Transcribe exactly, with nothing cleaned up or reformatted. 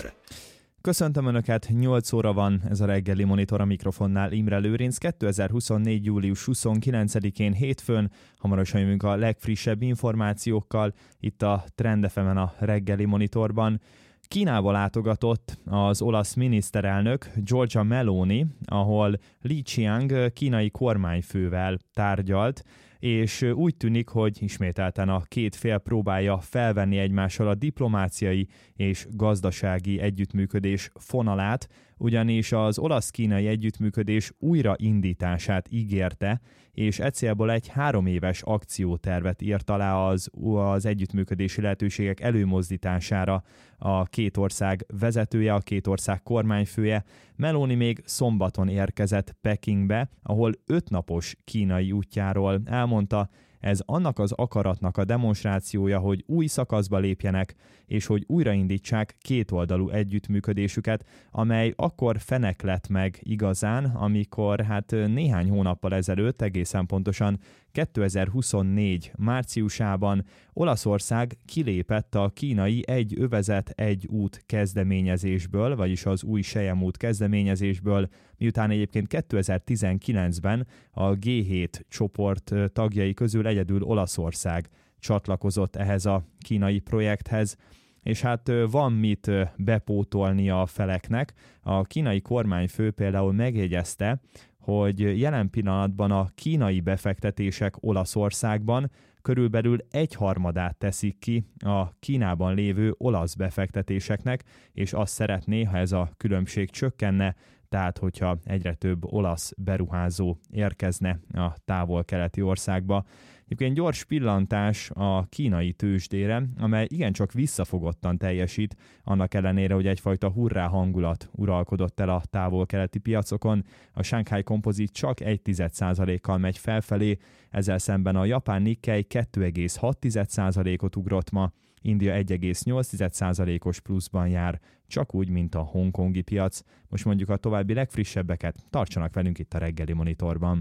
Monitor. Köszöntöm Önöket, nyolc óra van, ez a reggeli Monitor, a mikrofonnál Imre Lőrinc. kétezer-huszonnégy. július huszonkilencedikén hétfőn hamarosan jövünk a legfrissebb információkkal itt a Trend ef emen a reggeli Monitorban. Kínába látogatott az olasz miniszterelnök Giorgia Meloni, ahol Li Qiang kínai kormányfővel tárgyalt, és úgy tűnik, hogy ismételten a két fél próbálja felvenni egymással a diplomáciai és gazdasági együttműködés fonalát, ugyanis az olasz-kínai együttműködés újraindítását ígérte, és e célból egy három éves akciótervet írt alá az, az együttműködési lehetőségek előmozdítására a két ország vezetője, a két ország kormányfője. Meloni még szombaton érkezett Pekingbe, ahol ötnapos kínai útjáról elmondta, ez annak az akaratnak a demonstrációja, hogy új szakaszba lépjenek, és hogy újraindítsák kétoldalú együttműködésüket, amely akkor feneklett meg igazán, amikor hát néhány hónappal ezelőtt, egészen pontosan kétezer-huszonnégy márciusában Olaszország kilépett a kínai egy övezet, egy út kezdeményezésből, vagyis az új selyemút kezdeményezésből, miután egyébként kétezer-tizenkilencben a gé hét csoport tagjai közül egyedül Olaszország csatlakozott ehhez a kínai projekthez, és hát van mit bepótolni a feleknek. A kínai kormányfő például megjegyezte, hogy jelen pillanatban a kínai befektetések Olaszországban körülbelül egyharmadát teszik ki a Kínában lévő olasz befektetéseknek, és azt szeretné, ha ez a különbség csökkenne, tehát hogyha egyre több olasz beruházó érkezne a távol-keleti országba. Egyébként gyors pillantás a kínai tőzsdére, amely igencsak visszafogottan teljesít, annak ellenére, hogy egyfajta hurrá hangulat uralkodott el a távol-keleti piacokon. A Shanghai Composite csak egy tized százalékkal megy felfelé, ezzel szemben a japán Nikkei kettő egész hat tized százalékot ugrott ma, India egy egész nyolc tized százalékos pluszban jár, csak úgy, mint a hongkongi piac. Most mondjuk a további legfrissebbeket, tartsanak velünk itt a reggeli Monitorban.